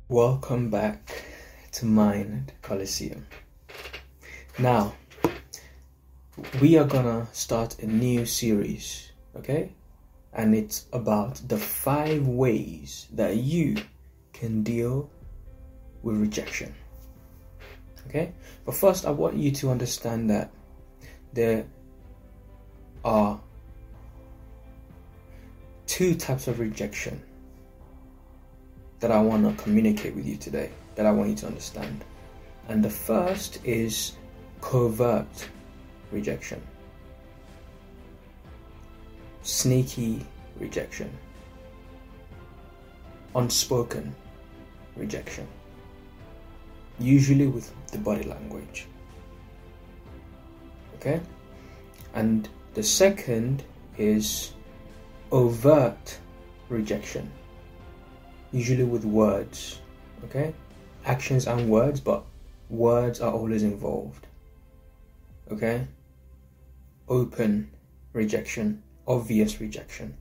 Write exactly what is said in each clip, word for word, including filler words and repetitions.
Welcome back to Mind Coliseum. Now, we are gonna start a new series, okay? And it's about the five ways that you can deal with rejection, okay? But first, I want you to understand that there are two types of rejection that I want to communicate with you today, that I want you to understand. And the first is covert rejection, sneaky rejection, unspoken rejection, usually with the body language. Okay? And the second is overt rejection, usually with words. Okay? Actions and words, but words are always involved. Okay? Open rejection, obvious rejection.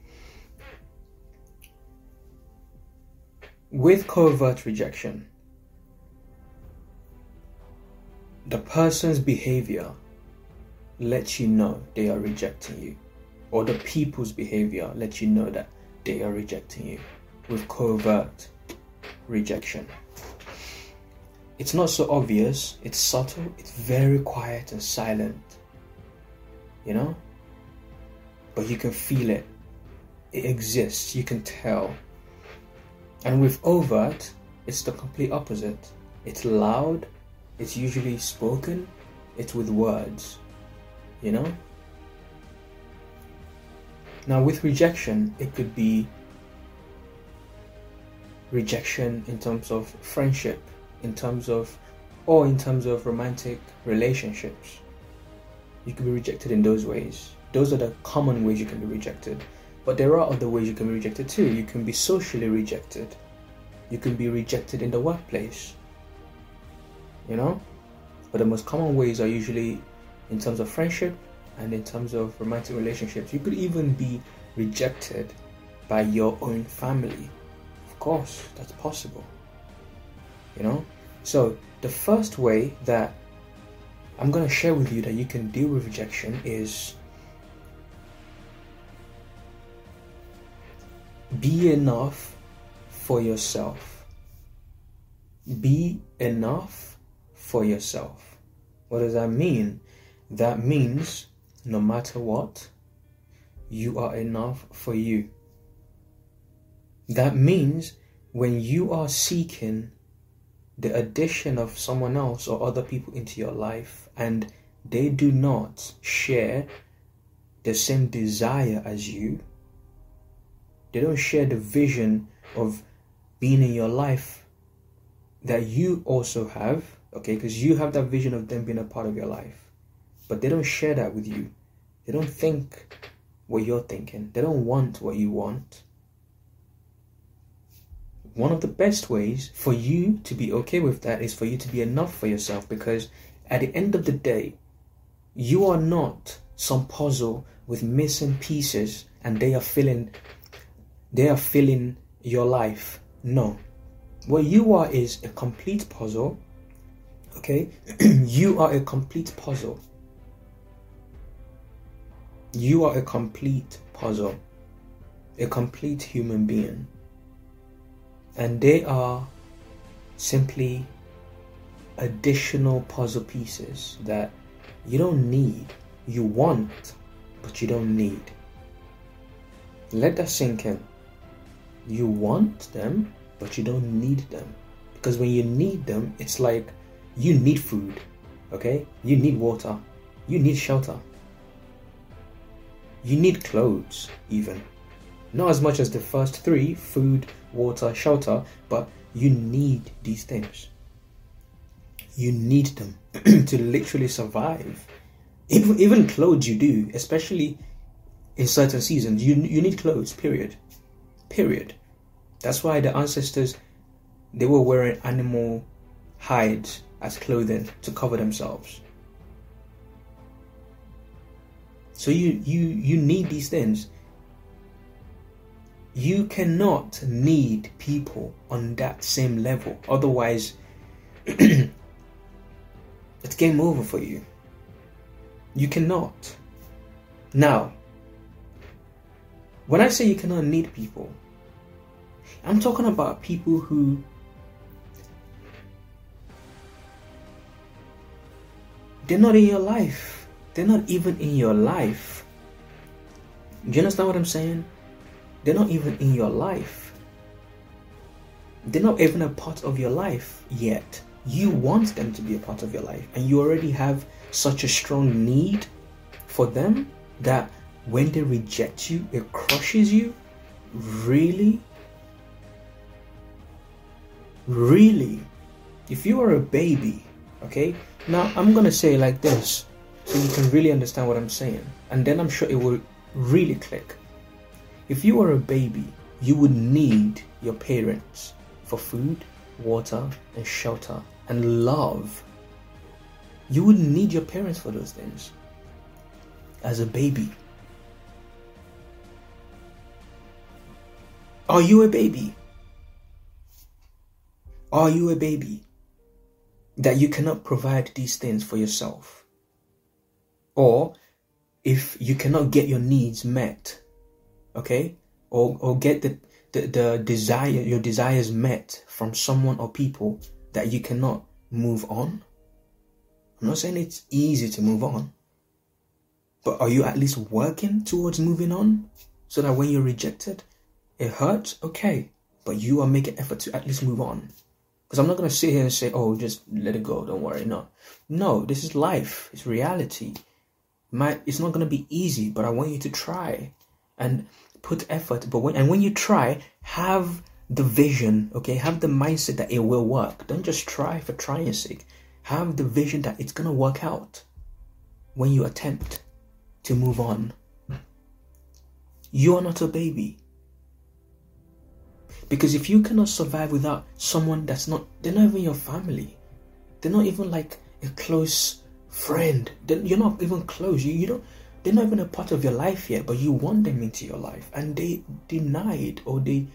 With covert rejection, the person's behavior lets you know they are rejecting you, or the people's behavior lets you know that they are rejecting you. With covert rejection, it's not so obvious, it's subtle, it's very quiet and silent, you know, but you can feel it, it exists, you can tell. And with overt, it's the complete opposite. It's loud, it's usually spoken, it's with words, you know. Now with rejection, it could be rejection in terms of friendship, in terms of, or in terms of romantic relationships. You can be rejected in those ways. Those are the common ways you can be rejected. But there are other ways you can be rejected too. You can be socially rejected. You can be rejected in the workplace. You know? But the most common ways are usually in terms of friendship and in terms of romantic relationships. You could even be rejected by your own family. Of course, that's possible. You know? So the first way that I'm going to share with you that you can deal with rejection is be enough for yourself. Be enough for yourself. What does that mean? That means no matter what, you are enough for you. That means when you are seeking the addition of someone else or other people into your life and they do not share the same desire as you, they don't share the vision of being in your life that you also have, okay, because you have that vision of them being a part of your life, but they don't share that with you. They don't think what you're thinking. They don't want what you want. One of the best ways for you to be okay with that is for you to be enough for yourself, because at the end of the day, you are not some puzzle with missing pieces and they are filling they are filling your life. No. What you are is a complete puzzle. Okay? You are a complete puzzle. You are a complete puzzle. A complete human being. And they are simply additional puzzle pieces that you don't need. You want, but you don't need. Let that sink in. You want them, but you don't need them. Because when you need them, it's like you need food, okay? You need water. You need shelter. You need clothes, even. Not as much as the first three, food, water, shelter, but you need these things. You need them to literally survive. Even, even clothes you do, especially in certain seasons. You, you need clothes, period. Period. That's why the ancestors, they were wearing animal hides as clothing to cover themselves. So you, you, you need these things. You cannot need people on that same level. Otherwise, it's game over for you. You cannot. Now, when I say you cannot need people, I'm talking about people who they're not in your life. They're not even in your life. Do you understand what I'm saying? They're not even in your life. They're not even a part of your life yet. You want them to be a part of your life, and you already have such a strong need for them that when they reject you, it crushes you. Really? Really? If you are a baby, okay? Now, I'm going to say it like this so you can really understand what I'm saying. And then I'm sure it will really click. If you are a baby, you would need your parents for food, water, and shelter, and love. You would need your parents for those things as a baby. Are you a baby? Are you a baby that you cannot provide these things for yourself? Or if you cannot get your needs met, okay, or or get the, the, the desire, your desires met from someone or people, that you cannot move on? I'm not saying it's easy to move on, but are you at least working towards moving on so that when you're rejected, it hurts? Okay, but you are making effort to at least move on. Because I'm not going to sit here and say, oh, just let it go, don't worry. No, no, this is life. It's reality. My, it's not going to be easy, but I want you to try and put effort. But when, and when you try, have the vision, okay? Have the mindset that it will work. Don't just try for trying's sake. Have the vision that it's going to work out when you attempt to move on. You are not a baby. Because if you cannot survive without someone that's not, they're not even your family. They're not even like a close friend. They're, you're not even close. You, you don't, they're not even a part of your life yet, but you want them into your life. And they denied, or they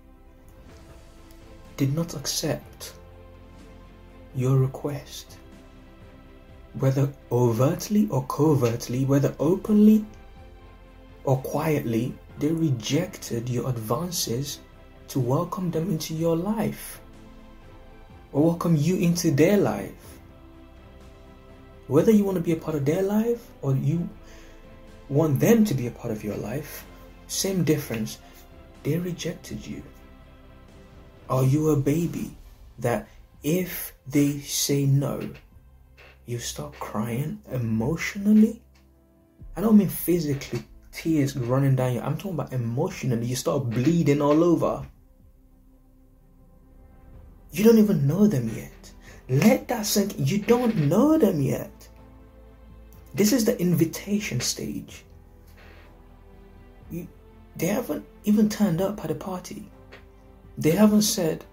did not accept your request. Whether overtly or covertly, whether openly or quietly, they rejected your advances to welcome them into your life, or welcome you into their life. Whether you want to be a part of their life or you want them to be a part of your life, same difference. They rejected you. Are you a baby that if they say no, you start crying emotionally? I don't mean physically, tears running down your, I'm talking about emotionally. You start bleeding all over. You don't even know them yet. Let that sink in. You don't know them yet. This is the invitation stage. You, they haven't even turned up at the party. They haven't said,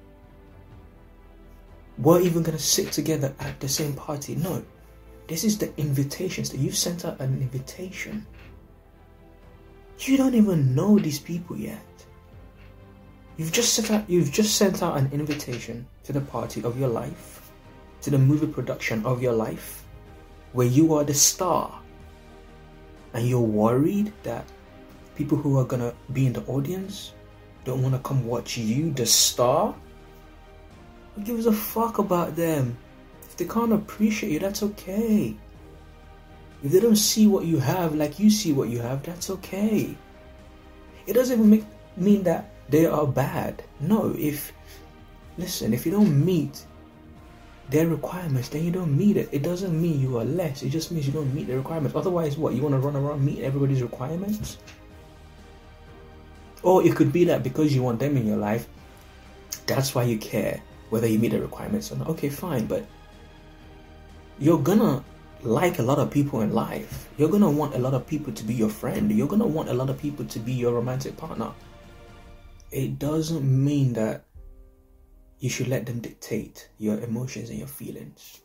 we're even going to sit together at the same party. No. This is the invitation stage. You've sent out an invitation. You don't even know these people yet. You've just sent out, you've just sent out an invitation to the party of your life, to the movie production of your life, where you are the star, and you're worried that people who are gonna be in the audience don't want to come watch you, the star. Who gives a fuck about them? If they can't appreciate you, that's okay. If they don't see what you have like you see what you have, that's okay. It doesn't even make, mean that they are bad. No, if, listen, if you don't meet their requirements, then you don't meet it. It doesn't mean you are less. It just means you don't meet the requirements. Otherwise, what, you want to run around meeting everybody's requirements? Or it could be that because you want them in your life, that's why you care whether you meet the requirements or not. Okay, fine, but you're gonna like a lot of people in life. You're gonna want a lot of people to be your friend. You're gonna want a lot of people to be your romantic partner. It doesn't mean that you should let them dictate your emotions and your feelings.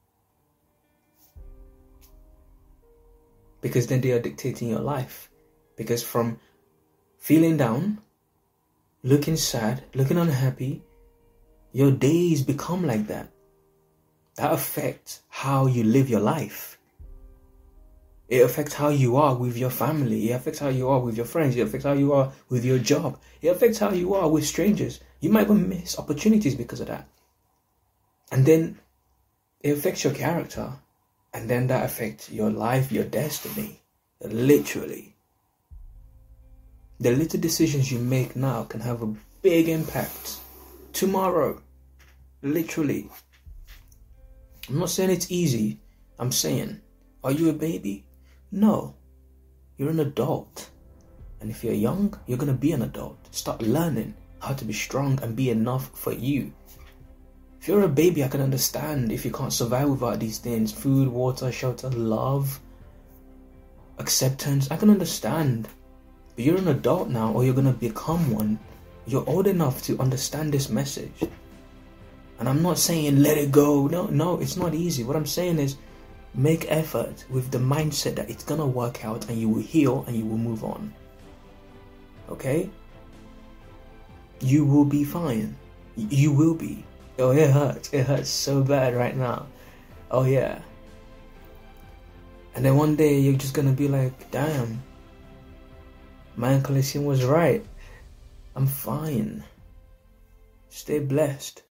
Because then they are dictating your life. Because from feeling down, looking sad, looking unhappy, your days become like that. That affects how you live your life. It affects how you are with your family. It affects how you are with your friends. It affects how you are with your job. It affects how you are with strangers. You might even miss opportunities because of that. And then it affects your character. And then that affects your life, your destiny. Literally. The little decisions you make now can have a big impact tomorrow. Literally. I'm not saying it's easy. I'm saying, are you a baby? No. You're an adult. And if you're young, you're going to be an adult. Start learning how to be strong and be enough for you. If you're a baby, I can understand if you can't survive without these things. Food, water, shelter, love, acceptance. I can understand. But you're an adult now, or you're going to become one. You're old enough to understand this message. And I'm not saying let it go. No, no, it's not easy. What I'm saying is make effort with the mindset that it's going to work out and you will heal and you will move on. Okay? You will be fine. Y- you will be. Oh, it hurts. It hurts so bad right now. Oh, yeah. And then one day you're just going to be like, damn. My Uncle Asim was right. I'm fine. Stay blessed.